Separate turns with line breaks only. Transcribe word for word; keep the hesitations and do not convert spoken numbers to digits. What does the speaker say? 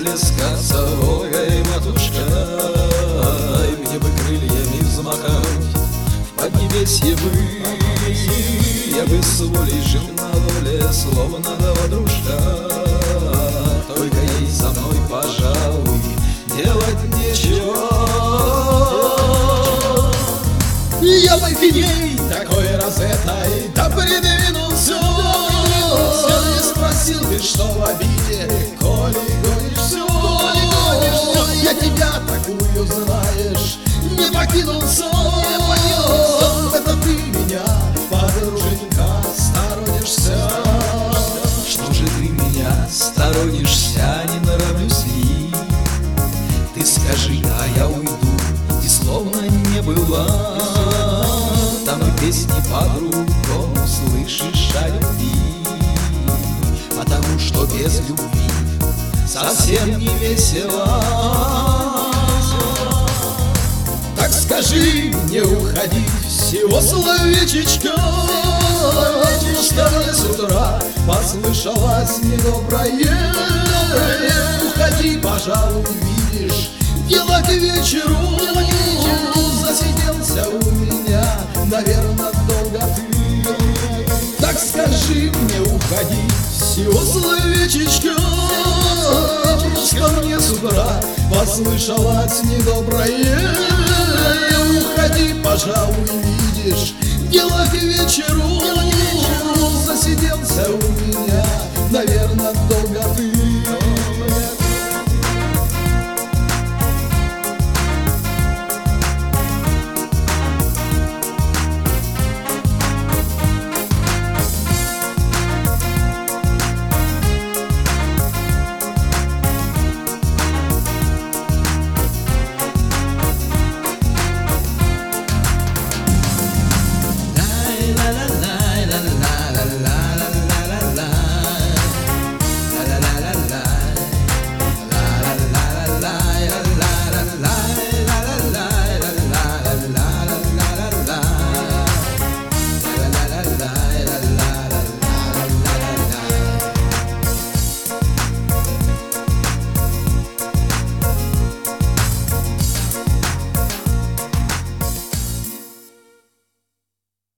плескаться Волгой, матушкой. Мне бы крыльями взмахать в поднебесье бы, я бы с волей жил на воле, словно два дружка. Только ей со мной, пожалуй, делать нечего. Я бы к ней такой розетой да придвинулся, не спросил бы, что в обиде, коли гонишь все. Я тебя такую, знаешь, не покинулся. Это ты меня, подруженька, сторонишься. Что же ты меня сторонишься, не нравлюсь ли? Ты скажи, а я уйду, и словно не была. Там и песни по-другому слышишь о любви, потому что без любви совсем не весело. Так скажи, не уходи, всего словечечко, что мне с утра послышалось недоброе. Уходи, пожалуй, видишь, дело к вечеру. Засиделся у меня, наверное, долго ты. Так скажи мне, уходи, всего словечечко, что мне с утра послышалось недоброе. Уходи, пожалуй, видишь, дело к вечеру. Засиделся у меня, наверное, долго ты.
La la la